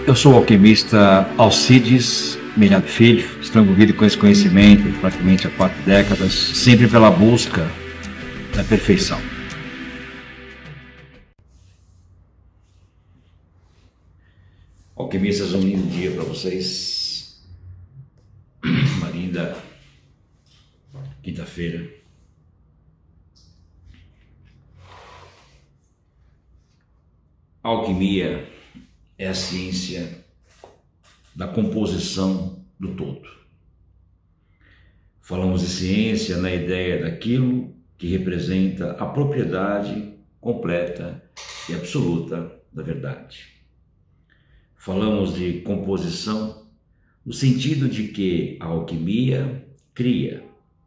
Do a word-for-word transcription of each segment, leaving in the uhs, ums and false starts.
Eu sou o alquimista Alcides Milhado Filho, estou envolvido com esse conhecimento praticamente há quatro décadas, sempre pela busca da perfeição. Alquimistas, um lindo dia para vocês, uma linda quinta-feira. A alquimia é a ciência da composição do todo. Falamos de ciência na ideia daquilo que representa a propriedade completa e absoluta da verdade. Falamos de composição no sentido de que a alquimia cria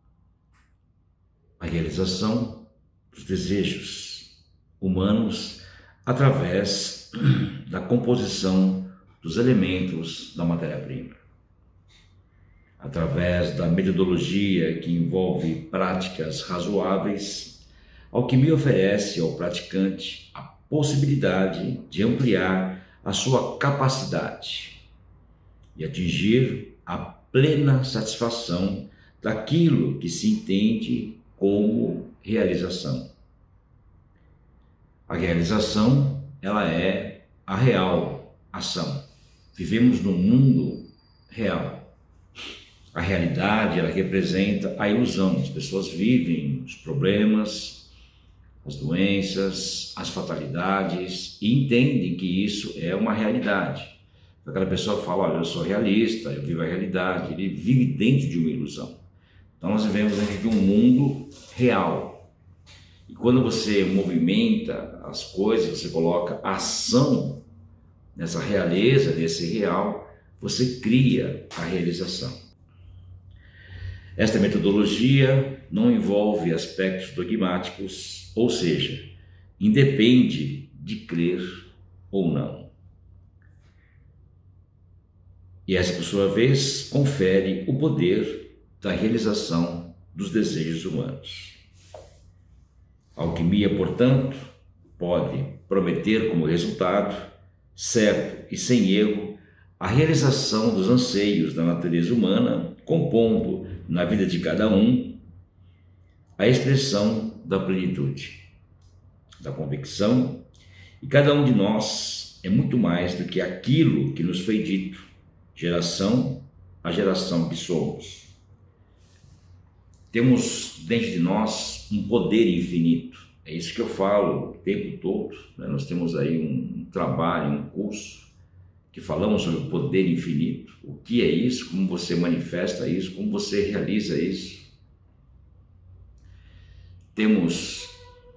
a realização dos desejos humanos através da composição dos elementos da matéria-prima. Através da metodologia que envolve práticas razoáveis, a alquimia oferece ao praticante a possibilidade de ampliar a sua capacidade e atingir a plena satisfação daquilo que se entende como realização. A realização, ela é a real ação. Vivemos num mundo real. A realidade, ela representa a ilusão. As pessoas vivem os problemas, as doenças, as fatalidades e entendem que isso é uma realidade. Aquela pessoa fala, olha, eu sou realista, eu vivo a realidade. Ele vive dentro de uma ilusão. Então nós vivemos dentro de um mundo real. E quando você movimenta as coisas, você coloca ação nessa realeza, nesse real, você cria a realização. Esta metodologia não envolve aspectos dogmáticos, ou seja, independe de crer ou não. E essa, por sua vez, confere o poder da realização dos desejos humanos. A alquimia, portanto, pode prometer como resultado, certo e sem erro, a realização dos anseios da natureza humana, compondo na vida de cada um a expressão da plenitude, da convicção, e cada um de nós é muito mais do que aquilo que nos foi dito, geração a geração que somos. Temos dentro de nós um poder infinito, é isso que eu falo o tempo todo, né? Nós temos aí um, um trabalho, um curso, que falamos sobre o poder infinito, o que é isso, como você manifesta isso, como você realiza isso. Temos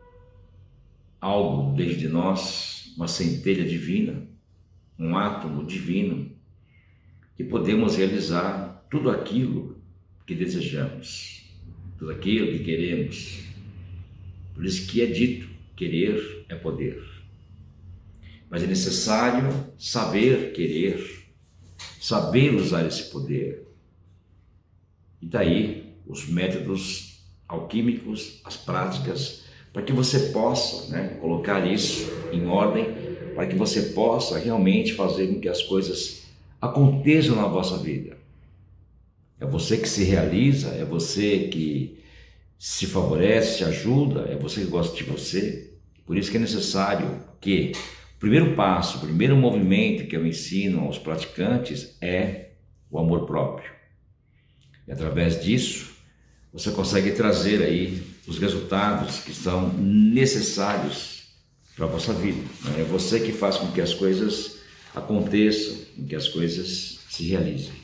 algo dentro de nós, uma centelha divina, um átomo divino, que podemos realizar tudo aquilo que desejamos, tudo aquilo que queremos. Por isso que é dito, querer é poder. Mas é necessário saber querer, saber usar esse poder. E daí os métodos alquímicos, as práticas, para que você possa, né, colocar isso em ordem, para que você possa realmente fazer com que as coisas aconteçam na vossa vida. É você que se realiza, é você que se favorece, se ajuda, é você que gosta de você. Por isso que é necessário que o primeiro passo, o primeiro movimento que eu ensino aos praticantes é o amor próprio. E através disso, você consegue trazer aí os resultados que são necessários para a vossa vida. É você que faz com que as coisas aconteçam, com que as coisas se realizem.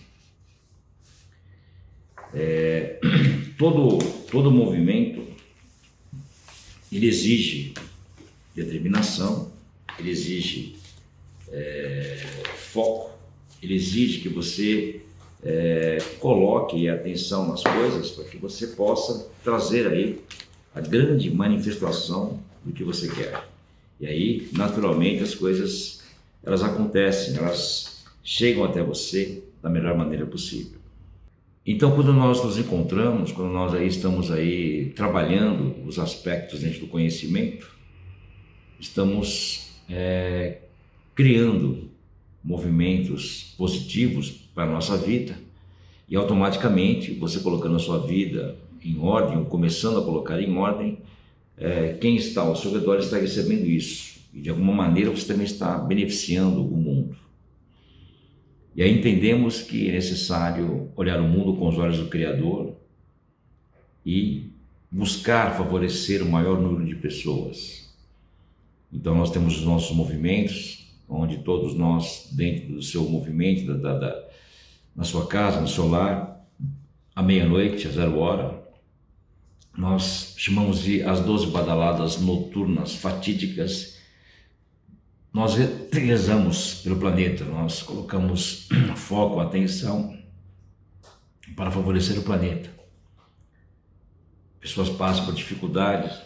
É, todo, todo movimento, ele exige determinação, ele exige é, foco, ele exige que você é, coloque a atenção nas coisas para que você possa trazer aí a grande manifestação do que você quer. E aí, naturalmente, as coisas elas acontecem, elas chegam até você da melhor maneira possível. Então, quando nós nos encontramos, quando nós aí estamos aí trabalhando os aspectos dentro do conhecimento, estamos é, criando movimentos positivos para a nossa vida, e automaticamente você colocando a sua vida em ordem, ou começando a colocar em ordem, é, quem está ao seu redor está recebendo isso, e de alguma maneira você também está beneficiando o mundo. E aí entendemos que é necessário olhar o mundo com os olhos do Criador e buscar favorecer o maior número de pessoas. Então nós temos os nossos movimentos, onde todos nós, dentro do seu movimento, da, da, da, na sua casa, no seu lar, à meia-noite, às zero hora, nós chamamos de as doze badaladas noturnas fatídicas. Nós rezamos pelo planeta, nós colocamos foco, atenção para favorecer o planeta. Pessoas passam por dificuldades,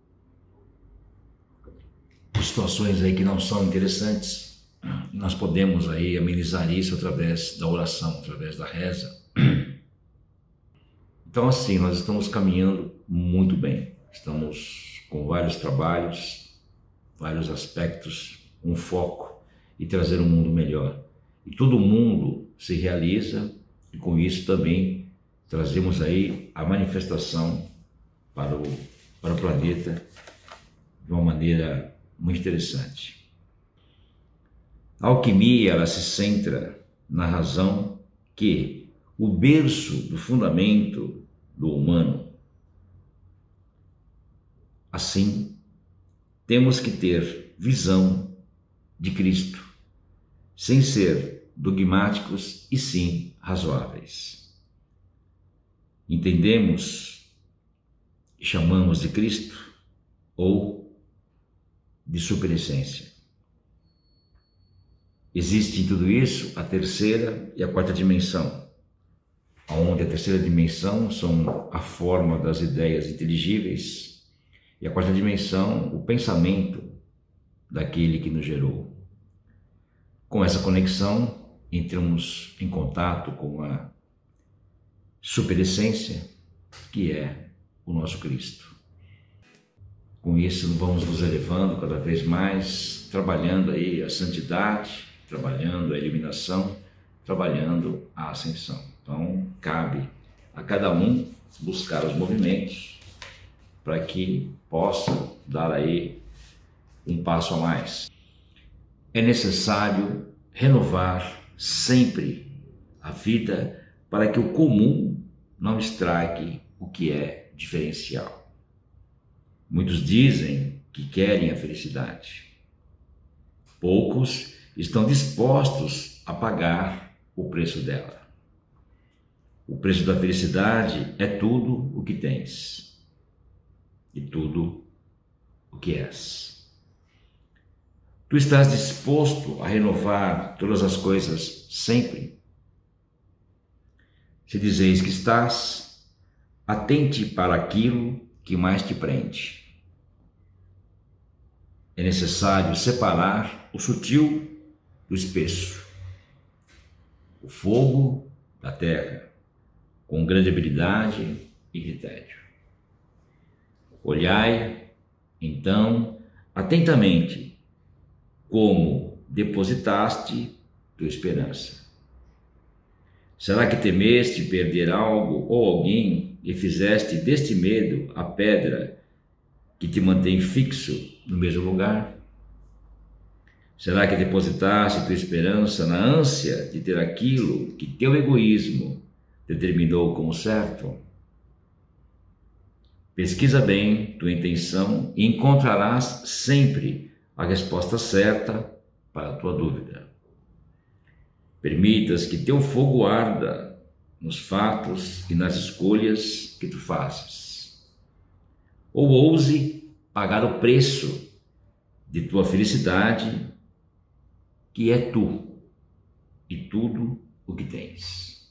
por situações aí que não são interessantes. Nós podemos aí amenizar isso através da oração, através da reza. Então assim, nós estamos caminhando muito bem. Estamos com vários trabalhos, vários aspectos, um foco e trazer um mundo melhor. E todo mundo se realiza e com isso também trazemos aí a manifestação para o, para o planeta de uma maneira muito interessante. A alquimia, ela se centra na razão que o berço do fundamento do humano. Assim, temos que ter visão de Cristo, sem ser dogmáticos e sim razoáveis. Entendemos e chamamos de Cristo ou de superessência. Existe em tudo isso a terceira e a quarta dimensão, onde a terceira dimensão são a forma das ideias inteligíveis e a quarta dimensão, o pensamento daquele que nos gerou. Com essa conexão, entramos em contato com a superessência, que é o nosso Cristo. Com isso, vamos nos elevando cada vez mais, trabalhando aí a santidade, trabalhando a iluminação, trabalhando a ascensão. Então, cabe a cada um buscar os movimentos para que possa dar aí um passo a mais. É necessário renovar sempre a vida para que o comum não estrague o que é diferencial. Muitos dizem que querem a felicidade. Poucos estão dispostos a pagar o preço dela. O preço da felicidade é tudo o que tens e tudo o que és. Tu estás disposto a renovar todas as coisas sempre? Se dizeis que estás, atente para aquilo que mais te prende. É necessário separar o sutil do espesso, o fogo da terra, com grande habilidade e critério. Olhai, então, atentamente, como depositaste tua esperança. Será que temeste perder algo ou alguém e fizeste deste medo a pedra que te mantém fixo no mesmo lugar? Será que depositaste tua esperança na ânsia de ter aquilo que teu egoísmo determinou como certo? Pesquisa bem tua intenção e encontrarás sempre a resposta certa para a tua dúvida. Permitas que teu fogo arda nos fatos e nas escolhas que tu fazes. Ou ouse pagar o preço de tua felicidade, que é tu e tudo o que tens.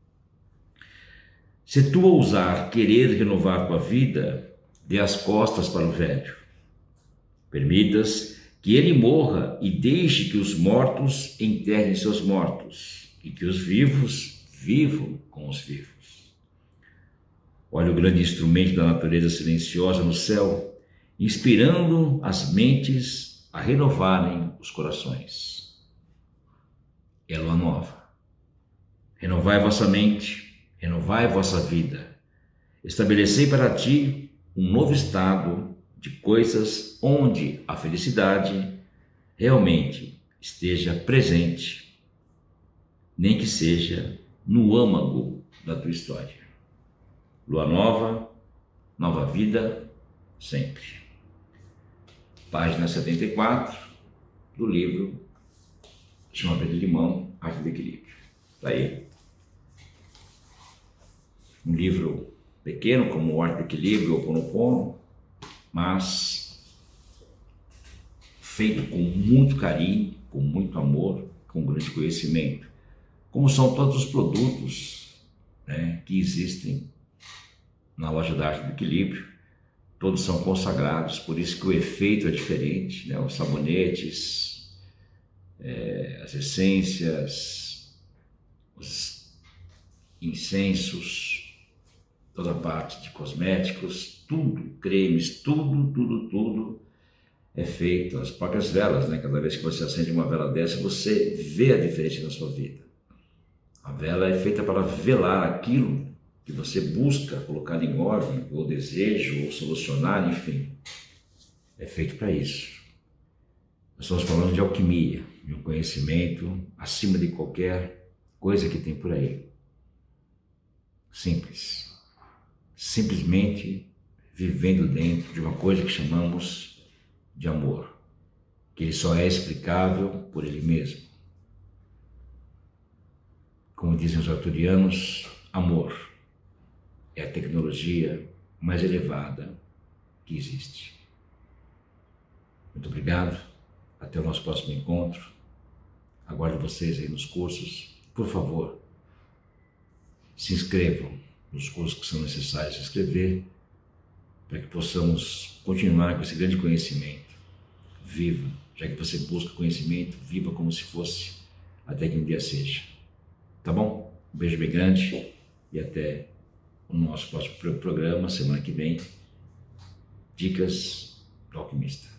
Se tu ousar querer renovar tua vida, dê as costas para o velho. Permitas que ele morra e deixe que os mortos enterrem seus mortos e que os vivos vivam com os vivos. Olha o grande instrumento da natureza silenciosa no céu, inspirando as mentes a renovarem os corações. é a lua nova. Renovai vossa mente, renovai vossa vida. Estabelecei para ti um novo estado de coisas onde a felicidade realmente esteja presente, nem que seja no âmago da tua história. Lua nova, nova vida, sempre. Página setenta e quatro do livro Chamado de Limão, Arte do Equilíbrio. Está aí. Um livro pequeno como o Arte do Equilíbrio ou Ho'oponopono, mas feito com muito carinho, com muito amor, com grande conhecimento, como são todos os produtos, né, que existem na loja da Arte do Equilíbrio. Todos são consagrados, por isso que o efeito é diferente, né? Os sabonetes, é, as essências, os incensos, toda a parte de cosméticos, tudo, cremes, tudo, tudo, tudo é feito, as próprias velas, né? Cada vez que você acende uma vela dessa, você vê a diferença na sua vida. A vela é feita para velar aquilo que você busca colocar em ordem, ou desejo, ou solucionar, enfim. É feito para isso. Nós estamos falando de alquimia, de um conhecimento acima de qualquer coisa que tem por aí. Simples. Simplesmente vivendo dentro de uma coisa que chamamos de amor, que ele só é explicável por ele mesmo. Como dizem os arturianos, amor é a tecnologia mais elevada que existe. Muito obrigado. Até o nosso próximo encontro. Aguardo vocês aí nos cursos. Por favor, se inscrevam nos cursos que são necessários se inscrever, para que possamos continuar com esse grande conhecimento. Viva, já que você busca conhecimento, viva como se fosse até que um dia seja. Tá bom? Um beijo bem grande e até o nosso próximo programa, semana que vem. Dicas do Alquimista.